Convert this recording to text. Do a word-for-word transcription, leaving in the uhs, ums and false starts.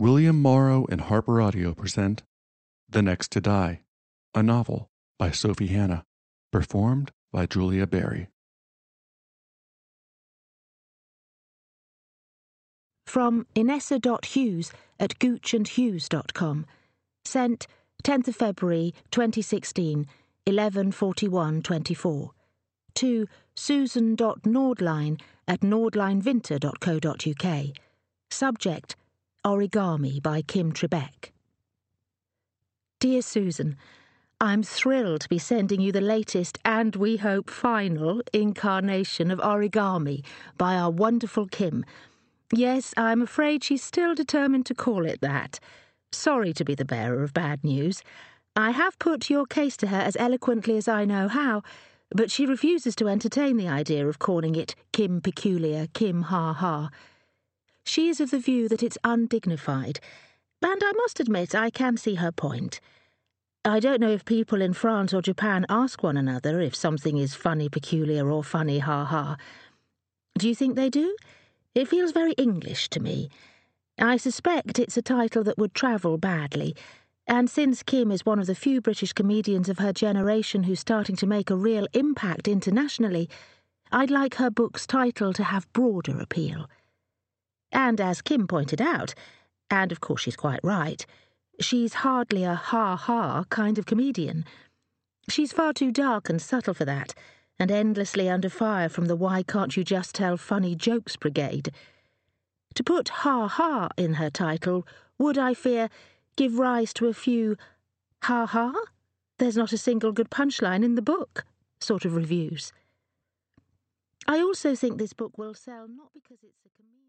William Morrow and Harper Audio present The Next to Die, a novel by Sophie Hannah, performed by Julia Berry. From Inessa.Hughes at gooch and hughes dot com. Sent tenth of February twenty sixteen, eleven forty-one twenty-four. To Susan.Nordline at nordlinevinter dot co dot uk. Subject: Origami by Kim Trebeck. Dear Susan, I'm thrilled to be sending you the latest and, we hope, final incarnation of Origami by our wonderful Kim. Yes, I'm afraid she's still determined to call it that. Sorry to be the bearer of bad news. I have put your case to her as eloquently as I know how, but she refuses to entertain the idea of calling it Kim Peculiar, Kim Ha Ha. She is of the view that it's undignified, and I must admit I can see her point. I don't know if people in France or Japan ask one another if something is funny peculiar or funny ha ha. Do you think they do? It feels very English to me. I suspect it's a title that would travel badly, and since Kim is one of the few British comedians of her generation who's starting to make a real impact internationally, I'd like her book's title to have broader appeal. And as Kim pointed out, and of course she's quite right, she's hardly a ha-ha kind of comedian. She's far too dark and subtle for that, and endlessly under fire from the why can't you just tell funny jokes brigade. To put ha-ha in her title would, I fear, give rise to a few ha-ha, there's not a single good punchline in the book sort of reviews. I also think this book will sell not because it's a comedian.